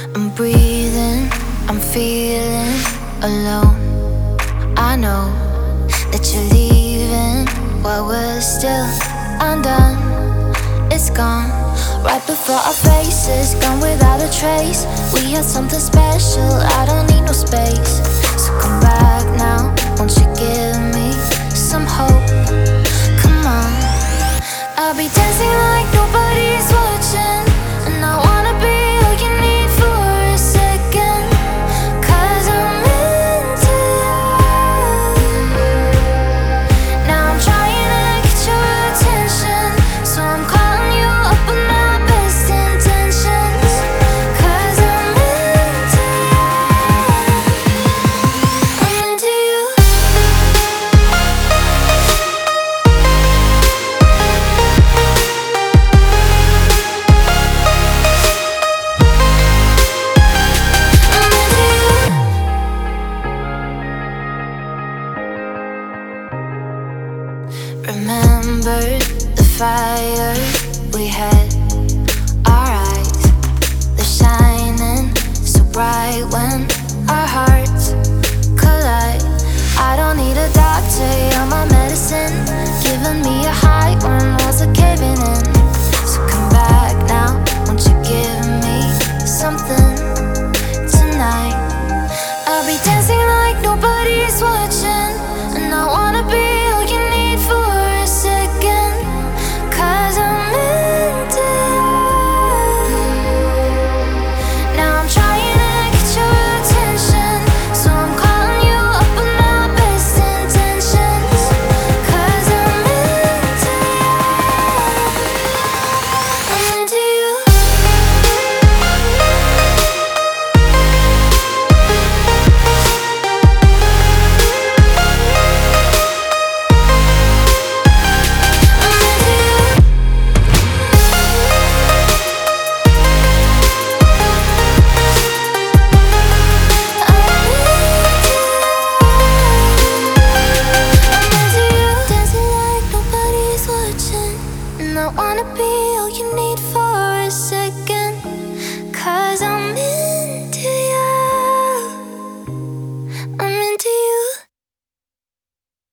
I'm breathing, I'm feeling alone. I know that you're leaving while we're still undone. It's gone right before our faces, gone without a trace. We had something special, I don't need no space. So come back now, won't you give me some hope? Come on, I'll be dancing like nobody's watching, and I wanna be all you need for a second, 'cause I'm into you. Now I'm trying to get your attention, so I'm calling you up with my best intentions, 'cause I'm into you. I'm into you. Remember the fire we had, our eyes, they're shining so bright when our hearts collide. I don't need a doctor, you're my medicine, giving me a high when walls are caving in. So come back now, won't you give me something tonight? I'll be dancing like nobody's watching, and I wanna be all you need for a second, 'cause I'm into you. Now I'm trying to get your attention, so I'm calling you up with my best intentions, 'cause I'm into you. I'm into you. Dancing like nobody's watching, and I wanna be all you need for